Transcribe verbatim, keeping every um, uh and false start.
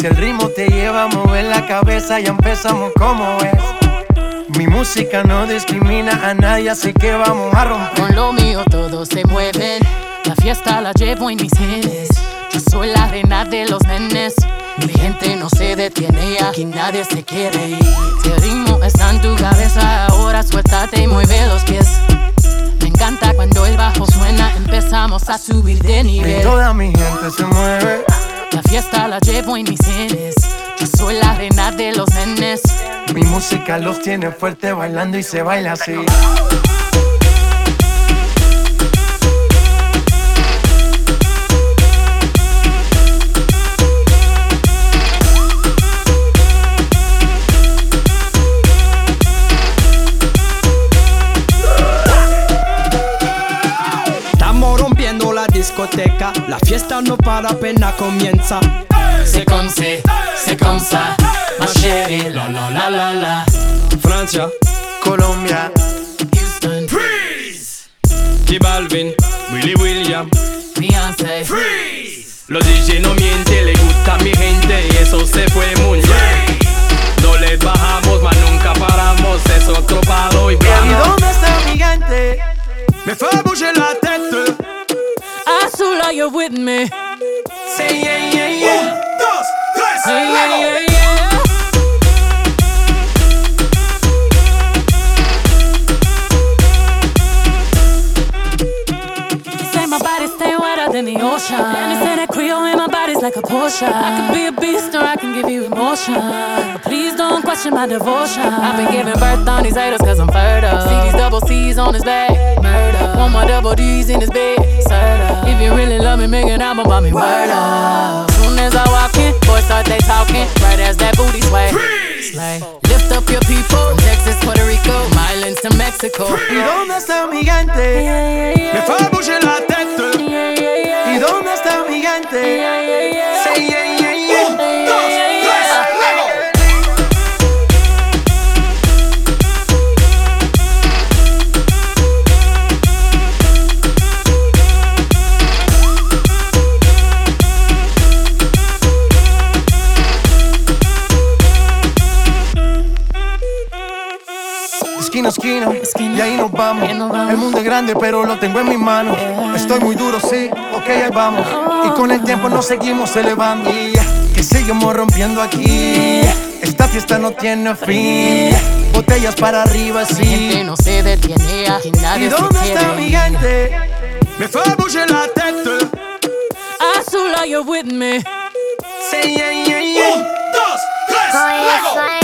Si el ritmo te lleva a mover la cabeza, ya empezamos como es. Mi música no discrimina a nadie, así que vamos a romper. Con lo mío todos se mueven, la fiesta la llevo en mis genes. Yo soy la reina de los nenes. Mi gente no se detiene, aquí nadie se quiere ir. Si el ritmo está en tu cabeza, ahora suéltate y mueve los pies. Me encanta cuando el bajo suena, empezamos a subir de nivel. Y toda mi gente se mueve. La fiesta la llevo en mis genes. Yo soy la reina de los nenes. Mi música los tiene fuerte bailando y se baila así. Estamos rompiendo la discoteca, la fiesta no para, apenas comienza. C'est comme c'est, c'est comme ça, ma chérie, la la la la la. Francia, Colombia, Houston, Freeze. J Balvin, Willy William, Beyoncé, Freeze. Los D J no mienten, le gusta a mi gente y eso se fue muy bien. No les bajamos, mas nunca paramos, es otro palo y ¿y vamos. dónde está mi gente? Me fait bouger la tête. Azul, are you with me? Say yeah, yeah, yeah. Un, dos, tres, Yeah, yeah, luego. yeah, yeah. Say my body stay wetter than the ocean. And they say that Creole in my body's like a Porsche. I can be a beast or I can give you emotion, but please don't question my devotion. I've been giving birth on these haters cause I'm fertile. See these double C's on his back, murder. Want my double D's in his bed, serta. If you really love me, make an album about me, word up. Soon as I walk in, boys start they talking, right as that booty sway. Slay. Lift up your people, from Texas, Puerto Rico, my islands to Mexico. ¿Y dónde está mi gente? Me fait bouger la tête. ¿Y dónde está mi gente? Say yeah, yeah, yeah. Un, dos, tres, luego. Esquina a esquina, Esquina. y ahí nos vamos. Ahí nos vamos. El mundo es grande, pero lo tengo en mis manos. Estoy muy duro, sí, ok, ahí vamos. Y con el tiempo nos seguimos elevando. Y que seguimos rompiendo aquí. Esta fiesta no tiene fin. Botellas para arriba, Mi gente sí. no se detiene, aquí nadie ¿Y se dónde quiere está mi ir. gente? Me fait bouger la tête. Azul, are you with me? Say yeah, yeah, yeah. Un, dos, tres, Con luego. eso